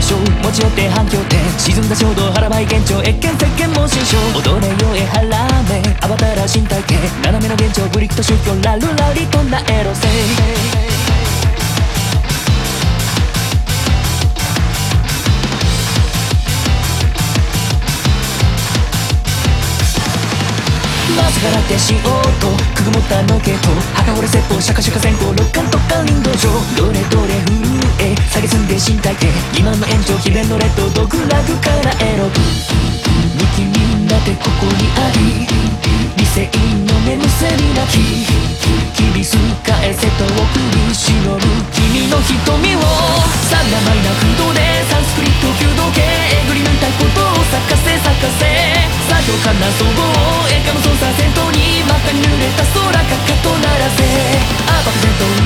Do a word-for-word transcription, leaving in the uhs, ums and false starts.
象持ち寄って反響点沈んだ衝動腹ばい幻聴越見石鹸も新章踊れよえ腹めアバターら身体系斜めの幻聴ブリックと宗教ラルラリとなエロセまさかなってしようとくぐもったのけと墓掘れ説法シャカシャカ先行六冠特艦林道場どれどれ震え下げすんで身体系今の延長詭弁のレッドドグラグからエロむきになってここにあり理性の眠せに泣き厳し返せと送り忍ぶ君の瞳をさんがまいな空洞でサンスクリット弓道系えぐり抜いたことを咲かせ咲かせ作業かな総合映画の操作戦闘に真っ赤に濡れた空かかとならせあ漠然と